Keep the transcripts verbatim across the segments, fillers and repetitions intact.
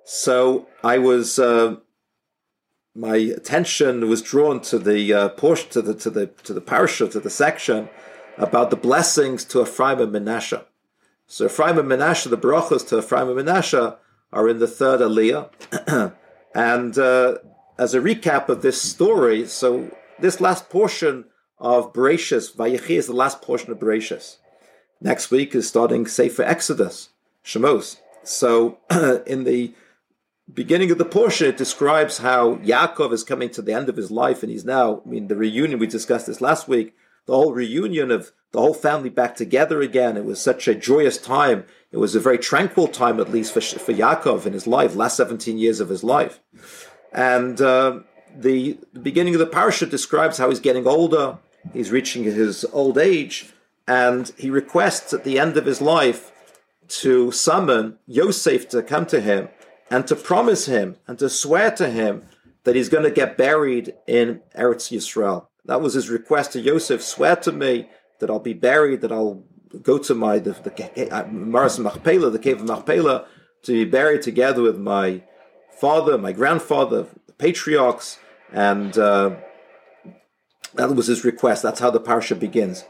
So I was, uh, my attention was drawn to the uh, portion, to the to the to the parasha, to the section about the blessings to Ephraim and Menashe. So Ephraim and Menashe, the brachos to Ephraim and Menashe are in the third aliyah. And uh, as a recap of this story, so this last portion of Bereshis, Vayechi, is the last portion of Bereshis. Next week is starting Sefer Exodus, Shemos. So in the beginning of the portion, it describes how Yaakov is coming to the end of his life, and he's now, I mean, the reunion, we discussed this last week, the whole reunion of the whole family back together again. It was such a joyous time. It was a very tranquil time, at least for, for Yaakov in his life, last seventeen years of his life. And uh, the, the beginning of the parasha describes how he's getting older, he's reaching his old age, and he requests at the end of his life to summon Yosef to come to him and to promise him and to swear to him that he's going to get buried in Eretz Yisrael. That was his request to Yosef: swear to me that I'll be buried, that I'll go to my the, the Maras Machpelah, the cave of Machpelah, to be buried together with my father, my grandfather, the patriarchs, and uh, that was his request. That's how the parasha begins.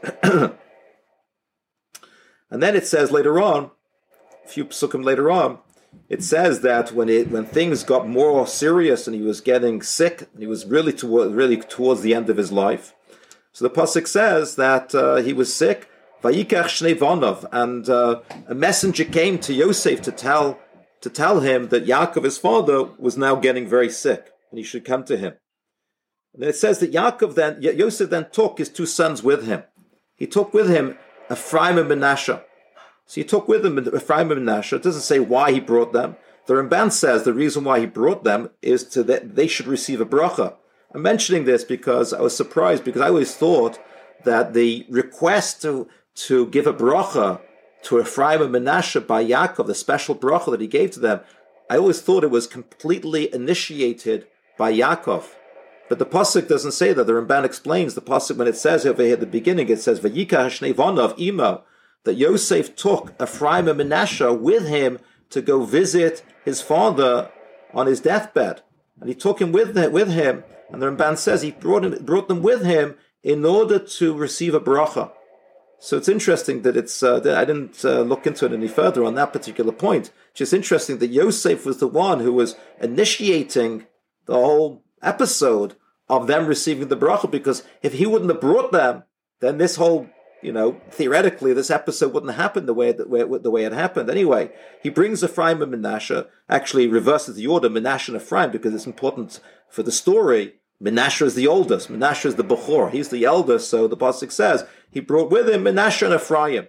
And then it says later on, a few psukim later on, it says that when it when things got more serious and he was getting sick, and he was really toward, really towards the end of his life. So the pasuk says that uh, he was sick, Vayikach Shnei Vanov, and uh, a messenger came to Yosef to tell to tell him that Yaakov, his father, was now getting very sick, and he should come to him. And then it says that Yaakov then Yosef then took his two sons with him. He took with him Ephraim and Menashe. So he took with him Ephraim and Menashe. It doesn't say why he brought them. The Ramban says the reason why he brought them is to that they should receive a bracha. I'm mentioning this because I was surprised, because I always thought that the request to, to give a bracha to Ephraim and Menashe by Yaakov, the special bracha that he gave to them, I always thought it was completely initiated by Yaakov. But the pasuk doesn't say that. The Ramban explains the pasuk when it says over here at the beginning, it says, Vayika Hashnei Vanov Imo, that Yosef took Ephraim and Menashe with him to go visit his father on his deathbed. And he took him with, with him, and the Ramban says he brought, him, brought them with him in order to receive a bracha. So it's interesting that it's, uh, that I didn't uh, look into it any further on that particular point. It's just interesting that Yosef was the one who was initiating the whole episode of them receiving the bracha, because if he wouldn't have brought them, then this whole, you know, theoretically, this episode wouldn't happen the way the way, the way it happened. Anyway, he brings Ephraim and Menashe, actually reverses the order, Menashe and Ephraim, because it's important for the story. Menashe is the oldest. Menashe is the Bechor. He's the eldest, so the pasuk says he brought with him Menashe and Ephraim.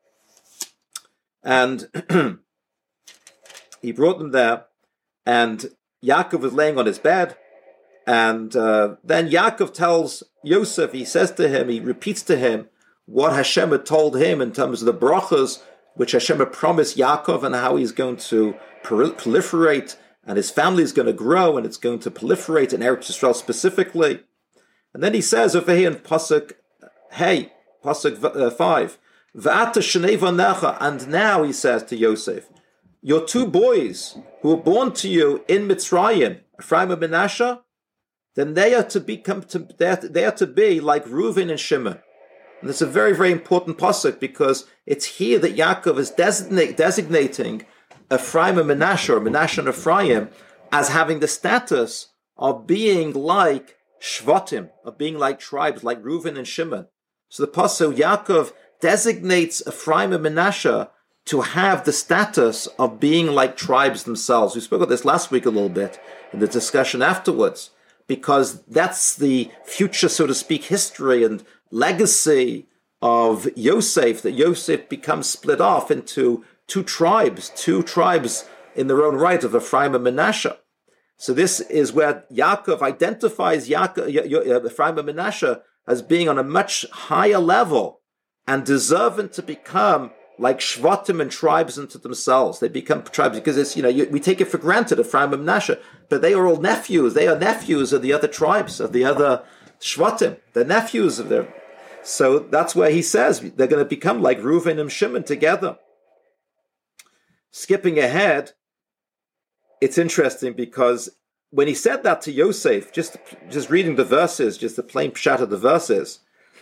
And he brought them there, and Yaakov was laying on his bed, and uh, then Yaakov tells Yosef, he says to him, he repeats to him what Hashem had told him in terms of the brachas, which Hashem had promised Yaakov, and how he's going to proliferate, and his family is going to grow, and it's going to proliferate in Eretz Yisrael specifically. And then he says over here in Pasuk, hey, Pasuk uh, five, V'ata shnei vanecha, and now he says to Yosef, your two boys who were born to you in Mitzrayim, Ephraim and Menashe, then they are to become to, they are to, they are to be like Reuven and Shimon. And it's a very, very important pasuk, because it's here that Yaakov is designate, designating Ephraim and Menashe, or Menashe and Ephraim, as having the status of being like Shvatim, of being like tribes, like Reuven and Shimon. So the pasuk, Yaakov designates Ephraim and Menashe to have the status of being like tribes themselves. We spoke about this last week a little bit in the discussion afterwards, because that's the future, so to speak, history and legacy of Yosef, that Yosef becomes split off into two tribes, two tribes in their own right of Ephraim and Menashe. So this is where Yaakov identifies Yaakov, Ephraim and Menashe as being on a much higher level and deserving to become like Shvatim and tribes unto themselves. They become tribes because it's, you know, you, we take it for granted, Ephraim and Menashe, but they are all nephews. They are nephews of the other tribes, of the other Shvatim. They're nephews of their. So that's where he says they're going to become like Reuven and Shimon together. Skipping ahead, it's interesting because when he said that to Yosef, just, just reading the verses, just the plain pshat of the verses,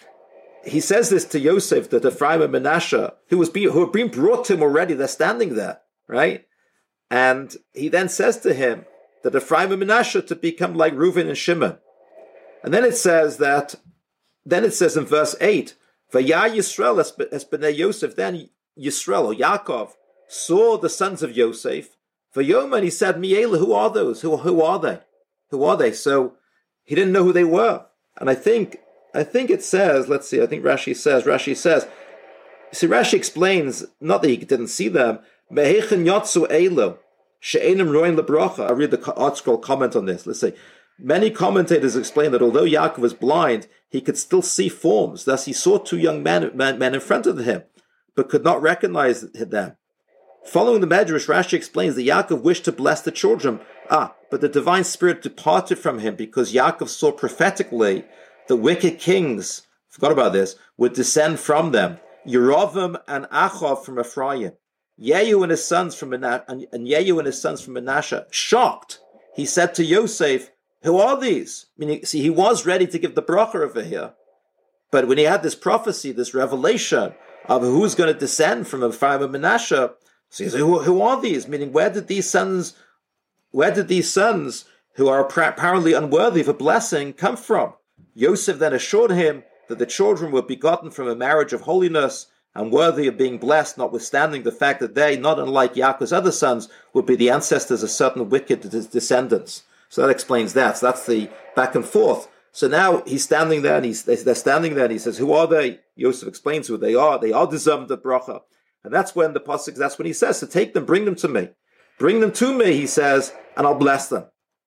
he says this to Yosef, that Ephraim and Menashe, who was being, who had been brought to him already, they're standing there, right? And he then says to him that Ephraim and Menashe to become like Reuven and Shimon. And then it says that, then it says in verse eight, Vayah Yisrael es b'nei Yosef, then Yisrael, or Yaakov, saw the sons of Yosef, Vayoma, and he said, Mi'ela, who are those? Who, who are they? Who are they? So he didn't know who they were. And I think, I think it says, let's see, I think Rashi says, Rashi says, see, Rashi explains, not that he didn't see them, Mehechen yotzu elo, she'enim roin lebracha. I'll read the ArtScroll comment on this. Let's say, many commentators explain that although Yaakov was blind, he could still see forms. Thus he saw two young men, men, men in front of him, but could not recognize them. Following the Medrash, Rashi explains that Yaakov wished to bless the children. Ah, but the divine spirit departed from him because Yaakov saw prophetically the wicked kings, forgot about this, would descend from them. Yerovim and Achav from Ephraim. Yehu and his sons from Menashe, and, and Yehu and his sons from Menashe. Shocked, he said to Yosef, who are these? Meaning, see, he was ready to give the bracha over here. But when he had this prophecy, this revelation of who's going to descend from Ephraim and Menashe, so he said, who, who are these? Meaning, where did these sons, where did these sons, who are apparently unworthy of a blessing, come from? Yosef then assured him that the children were begotten from a marriage of holiness and worthy of being blessed, notwithstanding the fact that they, not unlike Yaakov's other sons, would be the ancestors of certain wicked descendants. So that explains that. So that's the back and forth. So now he's standing there, and he's they're standing there, and he says, "Who are they?" Yosef explains who they are. They are deserved of bracha, and that's when the pasuk. That's when he says, "To take them, bring them to me, bring them to me." He says, and I'll bless them.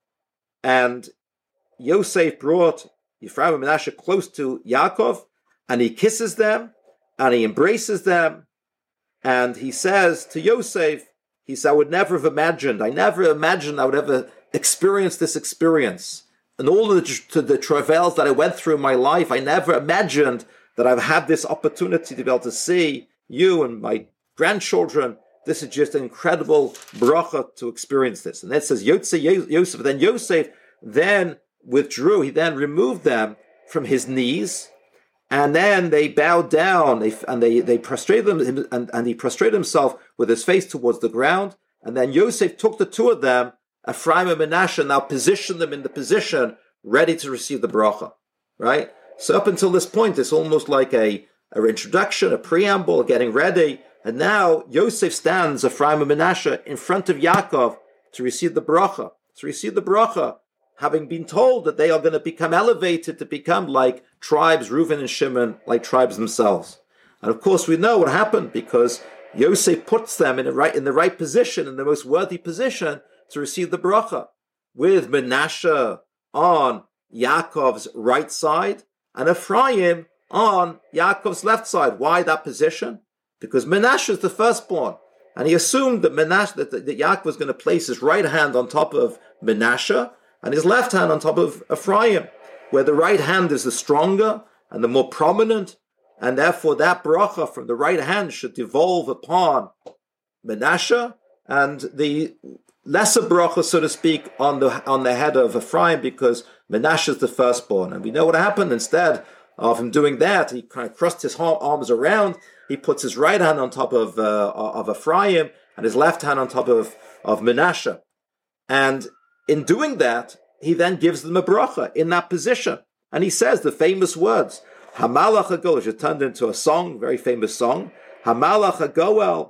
And Yosef brought Ephraim and Menashe close to Yaakov, and he kisses them, and he embraces them, and he says to Yosef, he said, "I would never have imagined. I never imagined I would ever experience this experience." And all of the, the travails that I went through in my life, I never imagined that I've had this opportunity to be able to see you and my grandchildren. This is just an incredible bracha to experience this. And then it says, Yosef, then Yosef then withdrew, he then removed them from his knees, and then they bowed down, they, and they, they prostrated them, and, and he prostrated himself with his face towards the ground. And then Yosef took the two of them, Ephraim and Menashe, now positioned them in the position ready to receive the bracha, right? So up until this point, it's almost like a, a introduction, a preamble, getting ready. And now Yosef stands, Ephraim and Menashe, in front of Yaakov to receive the bracha, to receive the bracha, having been told that they are going to become elevated to become like tribes, Reuven and Shimon, like tribes themselves. And of course we know what happened, because Yosef puts them in the right, in the right position, in the most worthy position, to receive the bracha, with Menashe on Yaakov's right side and Ephraim on Yaakov's left side. Why that position? Because Menashe is the firstborn, and he assumed that Menashe, that, that Yaakov was going to place his right hand on top of Menashe and his left hand on top of Ephraim, where the right hand is the stronger and the more prominent, and therefore that bracha from the right hand should devolve upon Menashe, and the lesser bracha, so to speak, on the on the head of Ephraim, because Menashe is the firstborn. And we know what happened. Instead of him doing that, he kind of crossed his arms around. He puts his right hand on top of uh, of Ephraim and his left hand on top of, of Menashe. And in doing that, he then gives them a bracha in that position. And he says the famous words, Hamalach HaGoel, which is turned into a song, very famous song. Hamalach HaGoel,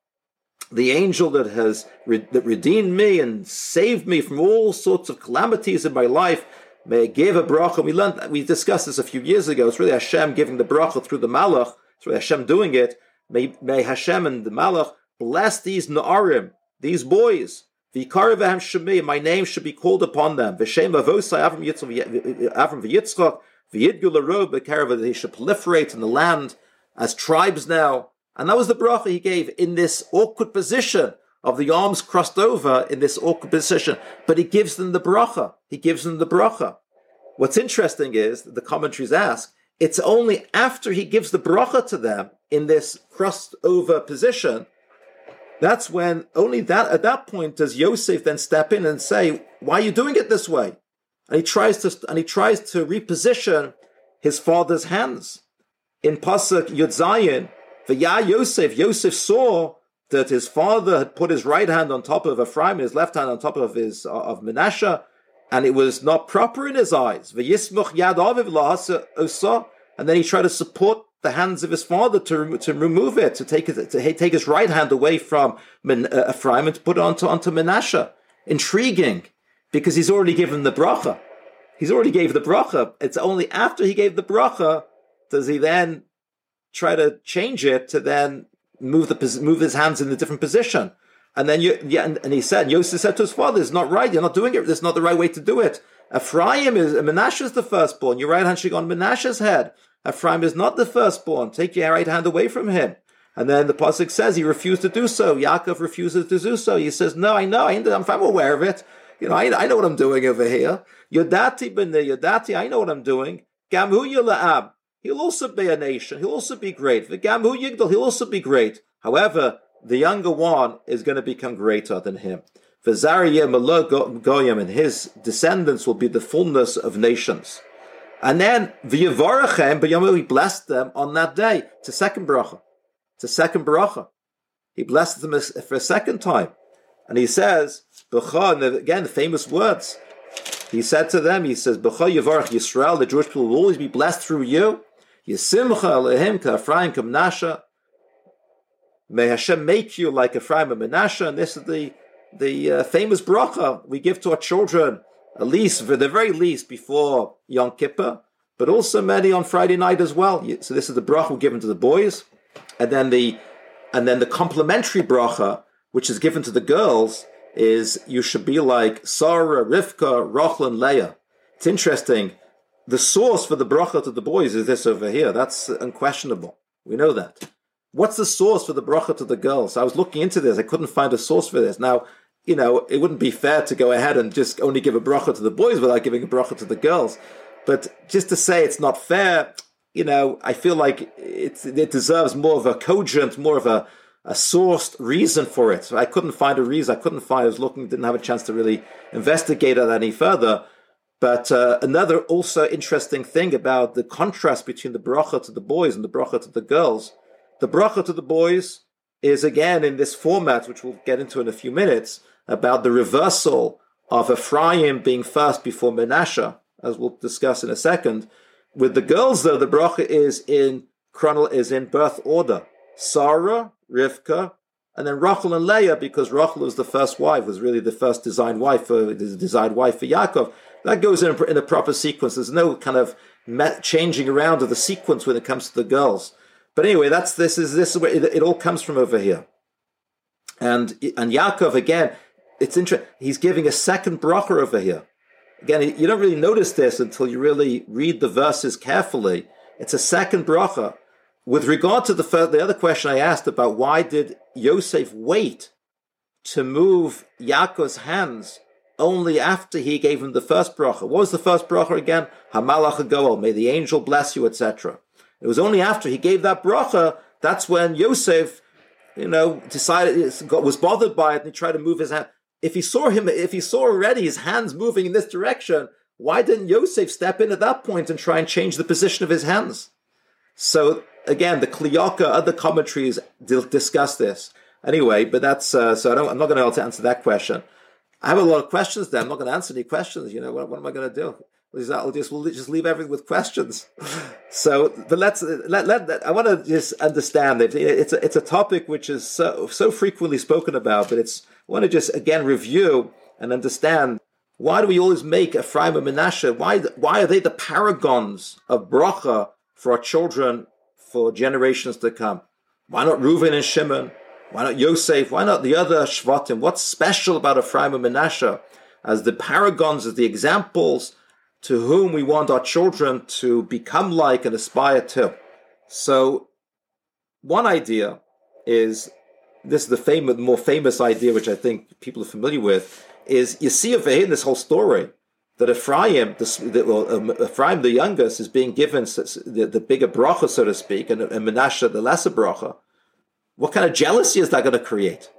the angel that has re- that redeemed me and saved me from all sorts of calamities in my life, may give a bracha. We learned, we discussed this a few years ago. It's really Hashem giving the bracha through the Malach. It's really Hashem doing it. May, may Hashem and the Malach bless these Na'arim, these boys. V'yikar v'hem shemi, my name should be called upon them. V'shem avosai Avram v'Yitzchak v'yidgu l'ro b'karav, they should proliferate in the land as tribes now. And that was the bracha he gave in this awkward position of the arms crossed over in this awkward position. But he gives them the bracha. He gives them the bracha. What's interesting is, the commentaries ask, it's only after he gives the bracha to them in this crossed over position That's when only that at that point does Yosef then step in and say, "Why are you doing it this way?" And he tries to and he tries to reposition his father's hands. In Pasuk Yud Zayin, V'ya Yosef, Yosef saw that his father had put his right hand on top of Ephraim and his left hand on top of his of Menashe, and it was not proper in his eyes. V'yismuch yad aviv la'asa osa, and then he tried to support the hands of his father to to remove it, to take it, to take his right hand away from Ephraim and to put it onto onto Menashe. Intriguing, because he's already given the bracha. He's already gave the bracha. It's only after he gave the bracha does he then try to change it to then move the move his hands in a different position. And then you, yeah, and, and he said, Yosef said to his father, "It's not right. You're not doing it. This is not the right way to do it. Ephraim is Menashe is the firstborn. Your right hand should go on Menashe's head. Ephraim is not the firstborn. Take your right hand away from him." And then the pasuk says he refused to do so. Yaakov refuses to do so. He says, "No, I know. I, I'm, I'm aware of it. You know, I, I know what I'm doing over here. Yodati b'nei Yodati. I know what I'm doing. Gamhu yila'ab. He'll also be a nation. He'll also be great. V'gamhu yigdal. He'll also be great. However, the younger one is going to become greater than him. V'zariyeh malo goyim, and his descendants will be the fullness of nations." And then v'yivarachem b'yom, he blessed them on that day. It's a second bracha. It's a second bracha. He blessed them for a second time, and he says, "B'cha," and again the famous words. He said to them, he says, "B'cha yivarach Yisrael." The Jewish people will always be blessed through you. Yisimcha Elohim ka'Ephraim ka'Menashe. May Hashem make you like Ephraim and Menashe. And this is the the uh, famous bracha we give to our children, at least for the very least before Yom Kippur, but also many on Friday night as well. So this is the bracha given to the boys, and then the and then the complementary bracha, which is given to the girls, is you should be like Sarah, Rivka, Rachel, and Leah. It's interesting. The source for the bracha to the boys is this over here. That's unquestionable. We know that. What's the source for the bracha to the girls? I was looking into this. I couldn't find a source for this. Now, you know, it wouldn't be fair to go ahead and just only give a bracha to the boys without giving a bracha to the girls. But just to say it's not fair, you know, I feel like it, it deserves more of a cogent, more of a, a sourced reason for it. So I couldn't find a reason. I couldn't find, I was looking, didn't have a chance to really investigate it any further. But uh, another also interesting thing about the contrast between the bracha to the boys and the bracha to the girls, the bracha to the boys is again in this format, which we'll get into in a few minutes, about the reversal of Ephraim being first before Menashe, as we'll discuss in a second. With the girls, though, the bracha is in chronol is in birth order: Sarah, Rivka, and then Rachel and Leah, because Rachel was the first wife, was really the first designed wife for the designed wife for Yaakov. That goes in a, in a proper sequence. There's no kind of changing around of the sequence when it comes to the girls. But anyway, that's this is this is where it, it all comes from over here. And and Yaakov again, it's interesting. He's giving a second bracha over here. Again, you don't really notice this until you really read the verses carefully. It's a second bracha. With regard to the first, the other question I asked about why did Yosef wait to move Yaakov's hands only after he gave him the first bracha? What was the first bracha again? Hamalach Goel, may the angel bless you, et cetera. It was only after he gave that bracha, that's when Yosef, you know, decided, was bothered by it, and he tried to move his hand. If he saw him, if he saw already his hands moving in this direction, why didn't Yosef step in at that point and try and change the position of his hands? So again, the Kliyaka, other commentaries discuss this. Anyway, but that's, uh, so I don't, I'm not going to be able to answer that question. I have a lot of questions there. I'm not going to answer any questions. You know, what, what am I going to do? I'll just, we'll just leave everything with questions. So, but let's, let, let, I want to just understand that it's a, it's a topic which is so, so frequently spoken about, but it's, I want to just again review and understand, why do we always make Ephraim and Menashe? Why, why are they the paragons of bracha for our children for generations to come? Why not Reuven and Shimon? Why not Yosef? Why not the other Shvatim? What's special about Ephraim and Menashe as the paragons, as the examples to whom we want our children to become like and aspire to? So one idea is, this is the famous, more famous idea, which I think people are familiar with, is you see over here in this whole story that Ephraim, the, the, well, um, Ephraim the youngest, is being given the, the bigger bracha, so to speak, and, and Menashe the lesser bracha. What kind of jealousy is that going to create?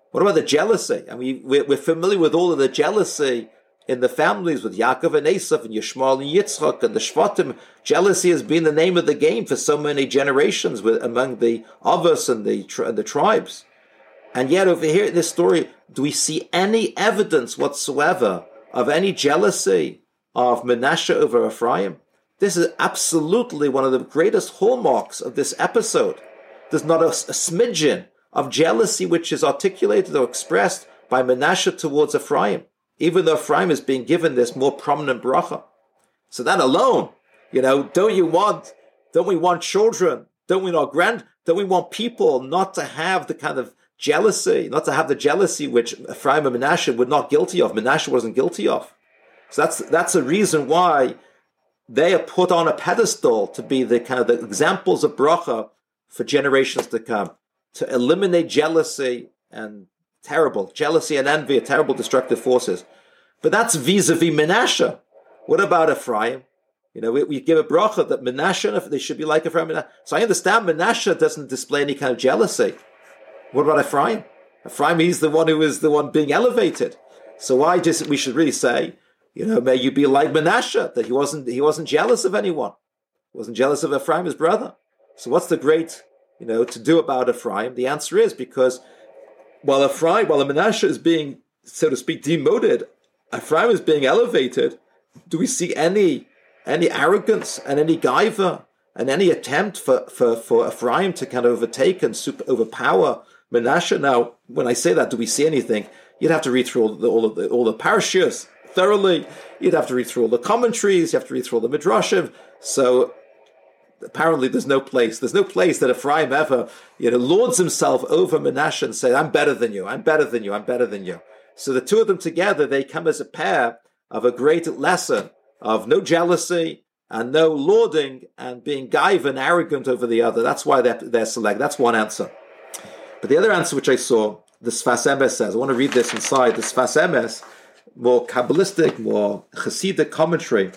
What about the jealousy? I mean, we're, we're familiar with all of the jealousy in the families with Yaakov and Esav and Yishmael and Yitzchak and the Shvatim. Jealousy has been the name of the game for so many generations with, among the Avos and the, and the tribes. And yet over here in this story, do we see any evidence whatsoever of any jealousy of Manasseh over Ephraim? This is absolutely one of the greatest hallmarks of this episode. There's not a, a smidgen of jealousy which is articulated or expressed by Manasseh towards Ephraim, even though Ephraim is being given this more prominent bracha. So that alone, you know, don't you want, don't we want children? Don't we want grand, don't we want people not to have the kind of jealousy, not to have the jealousy which Ephraim and Manasseh were not guilty of, Manasseh wasn't guilty of. So that's, that's a reason why they are put on a pedestal to be the kind of the examples of bracha for generations to come, to eliminate jealousy and terrible, jealousy and envy are terrible destructive forces. But that's vis-a-vis Manasseh. What about Ephraim? You know, we, we give a bracha that Manasseh, they should be like Ephraim. So I understand Manasseh doesn't display any kind of jealousy. What about Ephraim? Ephraim, he's the one who is the one being elevated. So why just, we should really say, you know, may you be like Manasseh, that he wasn't, he wasn't jealous of anyone. He wasn't jealous of Ephraim, his brother. So what's the great, you know, to do about Ephraim? The answer is because while Ephraim, while Manasseh is being, so to speak, demoted, Ephraim is being elevated. Do we see any any arrogance and any gaiva and any attempt for, for, for Ephraim to kind of overtake and super, overpower Manasseh? Now, when I say that, do we see anything? You'd have to read through all the all of the all the parashas thoroughly. You'd have to read through all the commentaries. You have to read through all the midrashim. So apparently, there's no place. There's no place that Ephraim ever, you know, lords himself over Manasseh and says, "I'm better than you. I'm better than you. I'm better than you." So the two of them together, they come as a pair of a great lesson of no jealousy and no lording and being gaiva and arrogant over the other. That's why they're, they're select. That's one answer. But the other answer which I saw, the Sfas Emes says, I want to read this inside, the Sfas Emes, more Kabbalistic, more Hasidic commentary.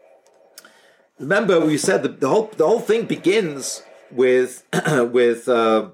Remember, we said that the whole the whole thing begins with with uh,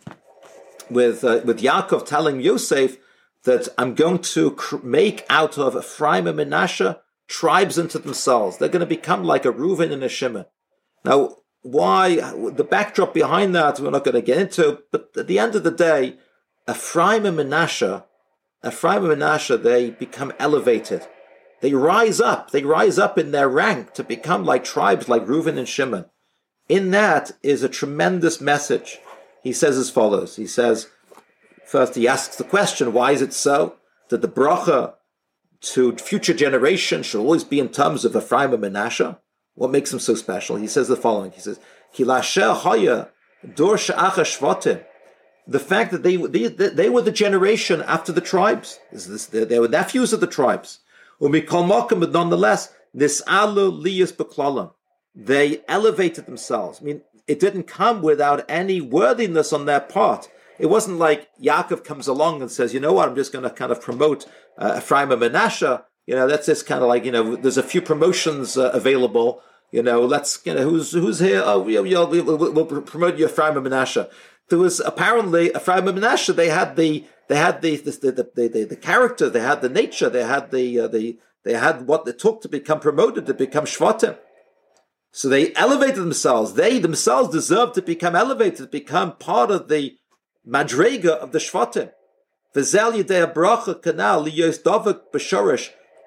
with uh, with Yaakov telling Yosef that I'm going to cr- make out of Ephraim and Manasseh tribes unto themselves. They're going to become like a Reuven and a Shimon. Now, why? The backdrop behind that we're not going to get into. But at the end of the day, Ephraim and Manasseh, Ephraim and Manasseh, they become elevated. They rise up. They rise up in their rank to become like tribes like Reuven and Shimon. In that is a tremendous message. He says as follows. He says, first he asks the question, why is it so that the bracha to future generations should always be in terms of Ephraim and Manasseh? What makes them so special? He says the following. He says, Ki lasher haya dor she'acha shvatim. The fact that they, they, they were the generation after the tribes. This, they, they were nephews of the tribes. Umikol mokum, but nonetheless, nis'alu liyus beklalam. They elevated themselves. I mean, it didn't come without any worthiness on their part. It wasn't like Yaakov comes along and says, you know what, I'm just going to kind of promote uh, Ephraim and Manasseh. You know, that's just kind of like, you know, there's a few promotions uh, available. You know, let's, you know, who's who's here? Oh, we'll, we'll, we'll, we'll promote you Ephraim and Manasseh. There was apparently Ephraim and Manasseh. They had the they had the the the, the, the, the character. They had the nature. They had the uh, the they had what it took to become promoted, to become shvatim. So they elevated themselves. They themselves deserved to become elevated, to become part of the madrega of the shvatim. V'zel yidei bracha kanal liyos davik b'shorish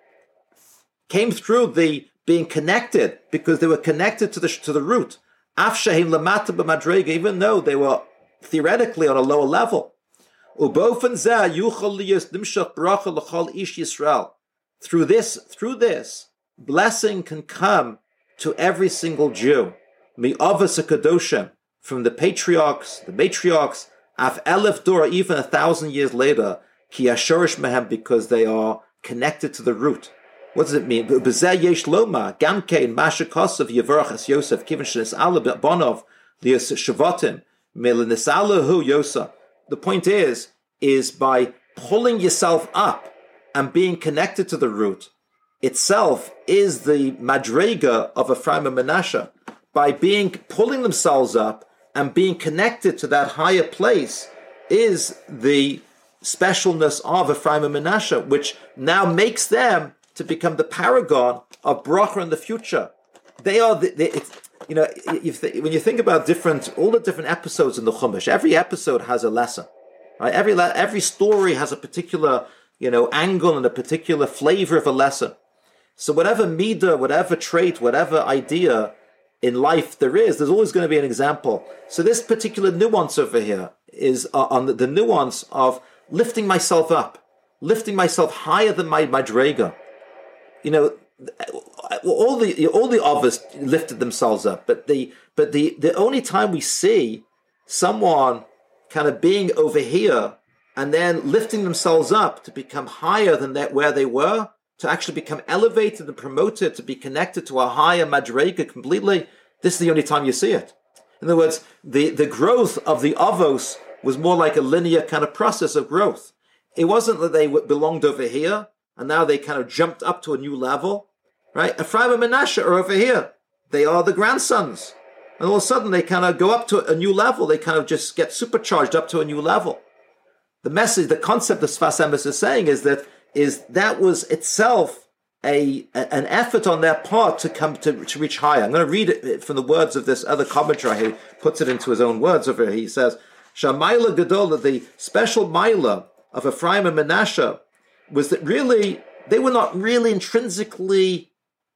came through the being connected, because they were connected to the to the root. Af shehim lamata b'madrega, even though they were theoretically on a lower level. Ubofen zeh yuchal liyos nimshach bracha l'chol ish Yisrael. Through this, through this, blessing can come to every single Jew. Mi'avos hakadoshim, from the patriarchs, the matriarchs, af elef dora, even a thousand years later, ki ashorish mehem, because they are connected to the root. What does it mean? B'zeh yesh loma gamkein masha kosav yivarach es Yosef kivin shenis'ala bonov lias shavatim melinis'ala hu Yosef. The point is, is by pulling yourself up and being connected to the root itself is the madrega of Ephraim and Manasseh. By being pulling themselves up and being connected to that higher place is the specialness of Ephraim and Manasseh, which now makes them to become the paragon of bracha in the future. They are the, the it's, you know, if the, when you think about different, all the different episodes in the Chumash, every episode has a lesson, right? Every every story has a particular, you know, angle and a particular flavor of a lesson. So whatever midah, whatever trait, whatever idea in life there is, there's always going to be an example. So this particular nuance over here is uh, on the, the nuance of lifting myself up, lifting myself higher than my madrega. You know, all the all the others lifted themselves up, but the but the the only time we see someone kind of being over here and then lifting themselves up to become higher than that where they were, to actually become elevated and promoted, to be connected to a higher madrega completely, this is the only time you see it. In other words, the, the growth of the avos was more like a linear kind of process of growth. It wasn't that they belonged over here and now they kind of jumped up to a new level, right? Ephraim and Manasseh are over here. They are the grandsons. And all of a sudden they kind of go up to a new level. They kind of just get supercharged up to a new level. The message, the concept that Sfas Emes is saying is that is that was itself a, a an effort on their part to come to, to reach higher. I'm going to read it from the words of this other commentary. He puts it into his own words over here. He says, Shamayla Gedola, the special Maila of Ephraim and Manasseh, was that really, they were not really intrinsically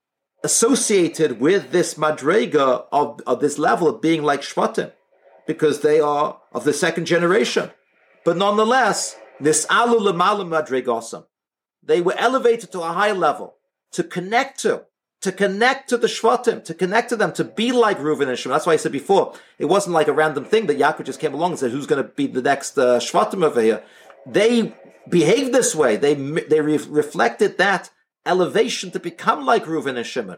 associated with this madrega of, of this level of being like Shvatim, because they are of the second generation. But nonetheless, this alu l'malam madregosam, they were elevated to a high level to connect to, to connect to the Shvatim, to connect to them, to be like Reuven and Shimon. That's why I said before, it wasn't like a random thing that Yaakov just came along and said, who's going to be the next uh, Shvatim over here? They behaved this way. They they re- reflected that elevation to become like Reuven and Shimon.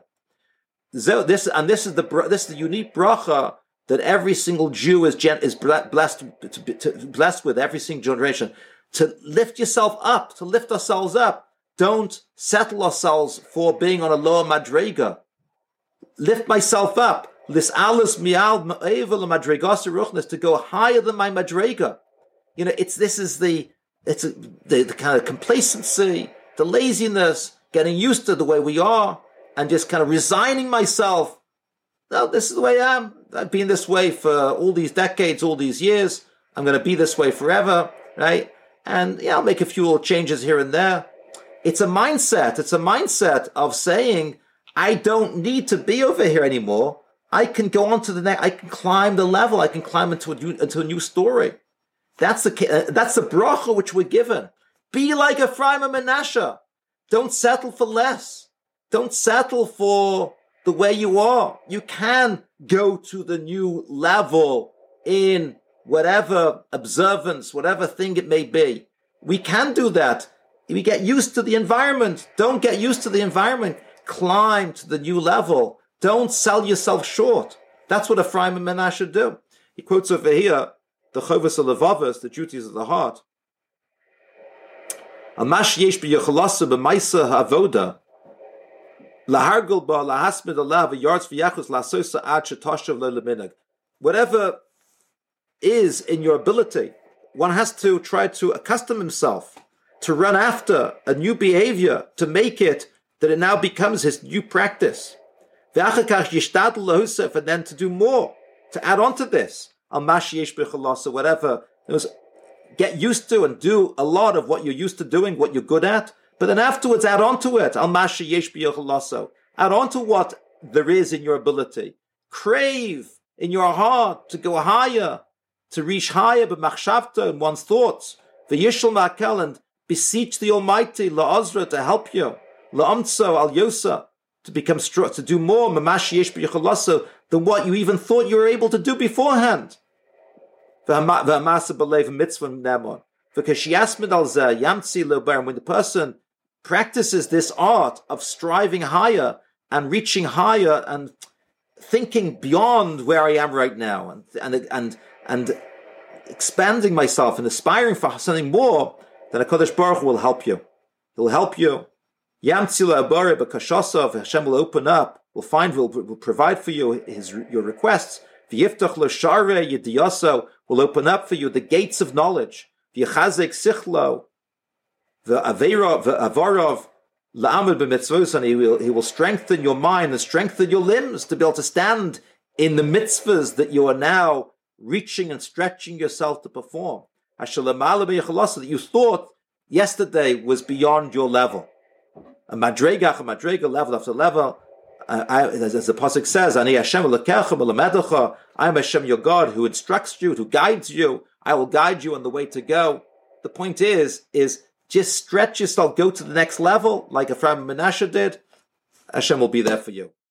So this and this is the this is the unique bracha that every single Jew is gen, is blessed to, to, blessed with every single generation. To lift yourself up, to lift ourselves up. Don't settle ourselves for being on a lower madrega. Lift myself up. This alus mial ma'evel madregas ruchnes, to go higher than my madrega. You know, it's this is the it's a, the, the kind of complacency, the laziness, getting used to the way we are, and just kind of resigning myself. No, this is the way I am. I've been this way for all these decades, all these years. I'm going to be this way forever, right? And yeah, I'll make a few little changes here and there. It's a mindset. It's a mindset of saying, I don't need to be over here anymore. I can go on to the next. I can climb the level. I can climb into a new, into a new story. That's the uh, that's the bracha which we're given. Be like Ephraim and Manasseh. Don't settle for less. Don't settle for the way you are. You can go to the new level in whatever observance, whatever thing it may be. We can do that. We get used to the environment. Don't get used to the environment. Climb to the new level. Don't sell yourself short. That's what Ephraim and Manasseh do. He quotes over here the Chovos HaLevavos, the duties of the heart. Amash yesh b'yecholasa b'maisa ha'avoda lahargul ba lahasmid alav v'yartz v'yachus la'asosa ad shetoshav lo leminag. Whatever is in your ability, one has to try to accustom himself to run after a new behavior, to make it that it now becomes his new practice. And then to do more, to add on to this. Whatever. Get used to and do a lot of what you're used to doing, what you're good at, but then afterwards add on to it. Add on to what there is in your ability. Crave in your heart to go higher, to reach higher, but machshavta in one's thoughts. V'yishal ma'akel, and beseech the Almighty, la'azra, to help you. La'amtso al yosa, to become strong, to do more, mamash yesh b'yichalasa, than what you even thought you were able to do beforehand. V'hamasa b'leiv mitzvah nemon. V'kashiyasmid al zeh yamtzi lo bar, when the person practices this art of striving higher and reaching higher and thinking beyond where I am right now, and and and and expanding myself and aspiring for something more, then HaKadosh Baruch Hu will help you. He'll help you. Yamtzila abare b'kashasa, Hashem will open up, will find, will, will provide for you his your requests. V'yiftach lo sharei yidiyasa, will open up for you the gates of knowledge. v'yachazik sichlo, v'avera v'avarov la'amid b'mitzvos, and he will he will strengthen your mind and strengthen your limbs to be able to stand in the mitzvahs that you are now reaching and stretching yourself to perform. That you thought yesterday was beyond your level. A madrega, a madrega, level after level. Uh, I, as, as the pasuk says, "Ani Hashem lekecha melamedecha." I am Hashem, your God, who instructs you, who guides you. I will guide you on the way to go. The point is, is just stretch yourself, go to the next level, like Ephraim and Manasseh did. Hashem will be there for you.